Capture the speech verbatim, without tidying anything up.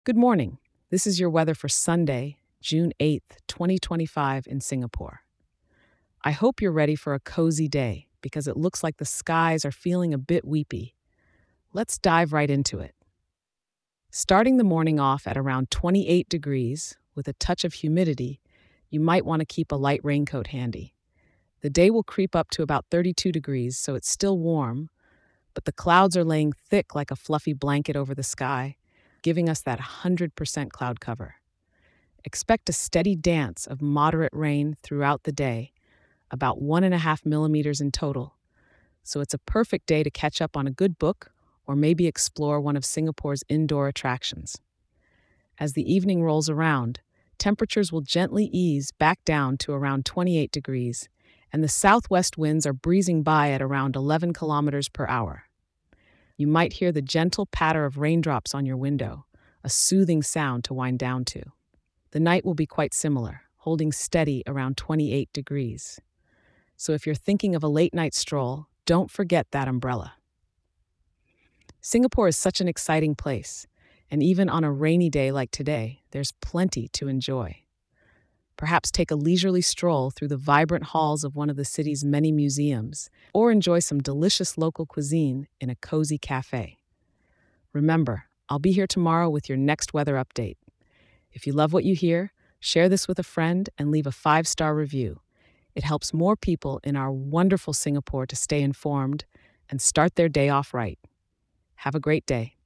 Good morning. This is your weather for Sunday, June eighth, twenty twenty-five in Singapore. I hope you're ready for a cozy day because it looks like the skies are feeling a bit weepy. Let's dive right into it. Starting the morning off at around twenty-eight degrees with a touch of humidity, you might want to keep a light raincoat handy. The day will creep up to about thirty-two degrees, so it's still warm, but the clouds are laying thick like a fluffy blanket over the sky, giving us that one hundred percent cloud cover. Expect a steady dance of moderate rain throughout the day, about one and a half millimeters in total. So it's a perfect day to catch up on a good book or maybe explore one of Singapore's indoor attractions. As the evening rolls around, temperatures will gently ease back down to around twenty-eight degrees, and the southwest winds are breezing by at around eleven kilometers per hour. You might hear the gentle patter of raindrops on your window, a soothing sound to wind down to. The night will be quite similar, holding steady around twenty-eight degrees. So if you're thinking of a late night stroll, don't forget that umbrella. Singapore is such an exciting place, and even on a rainy day like today, there's plenty to enjoy. Perhaps take a leisurely stroll through the vibrant halls of one of the city's many museums, or enjoy some delicious local cuisine in a cozy cafe. Remember, I'll be here tomorrow with your next weather update. If you love what you hear, share this with a friend and leave a five-star review. It helps more people in our wonderful Singapore to stay informed and start their day off right. Have a great day.